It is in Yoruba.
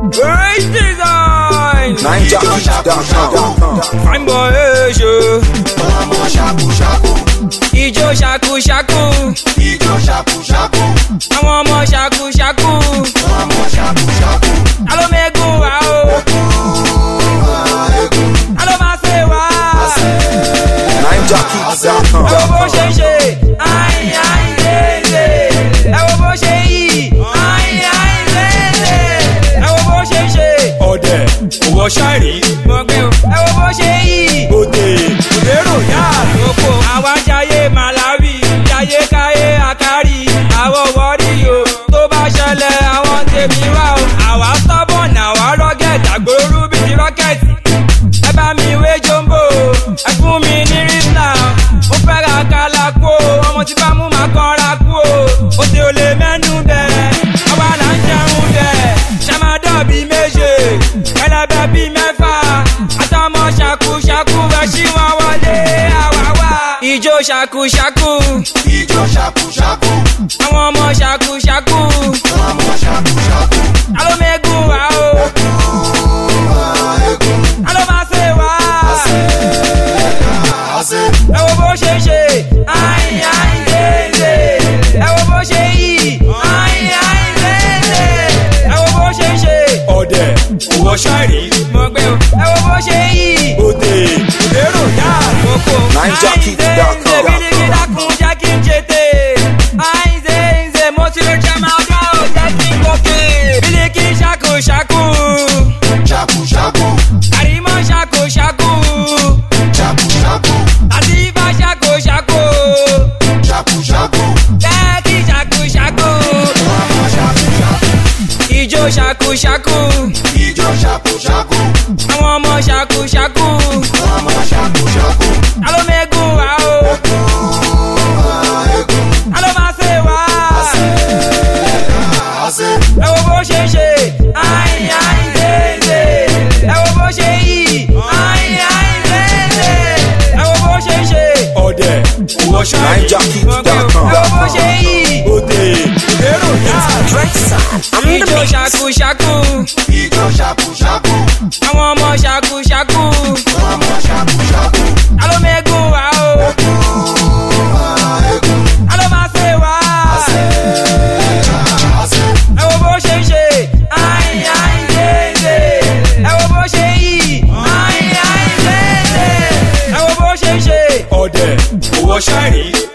Great design. NineJockey.com. Fine boy, show. Ọmọ ṣàkú ṣàkú. Ijó ṣàkú ṣàkú. Ijó ṣàkú ṣàkú. Àwọn ọmọ ṣàkú ṣàkú. Ọmọ ṣàkú ṣàkú. Alo megun wa o. Alo ma ṣe wa. NineJockey.com. Ẹ wo bó ṣe ṣe. Ayin ayin léle. Ẹ wo bó ṣe yí. Ayin ayin léle. Ẹ wo bó ṣe ṣe. Ọ̀dẹ̀ òwò ṣáìrí. Mo gbé o. Ẹ wo bó ṣe yí. Òde òdèrò yá. Oko àwa jayé Malawi, jayé káyé àkárí. Àwọn wọ́rí o, tó bá ṣẹlẹ̀ àwọn tèmi wá o. Àwa stubborn, àwa rugged, àgbòrú bí ti rọ́kẹ̀tì. Ẹ bá mi wé jombo, ẹ fún mi ní rísà. Mo fẹ́ ra kálákó, ọmọ tí bá mú màá kanra kú o. Ó ti ò lè mẹ́nu bẹ̀, àwa là ń jẹun bẹ̀. Ṣàmádọ́ bí méje, ẹlẹ́bẹ̀ bí mẹ́fà. Àtọmọ ṣàkúṣàkú rẹ̀ ṣí wọn wọlé àwa wá. Ijó ṣàkúṣàkú. Ijó ṣàkú ṣàkú. Àwọn ọmọ ṣàkúṣàkú. Ọmọ ṣàkú ṣàkú. Alo megun wa o. Alo ma ṣe wa. Ẹ wo bó ṣe ṣe. Ayin ayin léle. Ẹ wo bó ṣe yí. Ayin ayin léle. Ẹ wo bó ṣe ṣe. Ọ̀dẹ̀ òwò ṣáìrí. Mo gbé o. Ẹ wo bó ṣe yí. Òde òdèrò yá. Oko. NineJockey.com. Bílíkì dákun jẹ́ kí n jètè. Àìsè ìṣe mo ti lè jẹ́ máa dá o jẹ́ kí n gòkè. Bílíkì ṣàkóṣàkó. Ṣàkú ṣàkú. Àrímọ́ ṣàkóṣàkó. Ṣàkú ṣàkú. Àtibá ṣàkóṣàkó. Ṣàkú ṣàkú. Bẹ́ẹ̀kì ṣàkóṣàkó. Ọmọ ṣàkú ṣàkú. Ijó ṣàkóṣàkó. Ijó ṣàkú ṣàkú. Àwọn ọmọ ṣàkóṣàkó. Ọmọ ṣàkú ṣàkú. Alo megun wa o. Alo ma ṣe wa. Ẹ wo bó ṣe ṣe. Ayin ayin léle. Ẹ wo bó ṣe yí. Ayin ayin léle. Ẹ wo bó ṣe ṣe. Ọ̀dẹ̀ òwò ṣáìrí. NineJockey.com. Ẹ wo bó ṣe yí. Òde òdèrò yá. Ijó ṣàkúṣàkú. Ijó ṣàkú ṣàkú. Àwọn ọmọ ṣàkúṣàkú. Ọmọ ṣàkú ṣàkú. Alo megun wa o. Alo ma ṣe wa. Ẹ wo bó ṣe ṣe. Ayin ayin léle. Ẹ wo bó ṣe yí. Ayin ayin léle. Ẹ wo bó ṣe ṣe. Ọ̀dẹ̀ òwò ṣáìrí.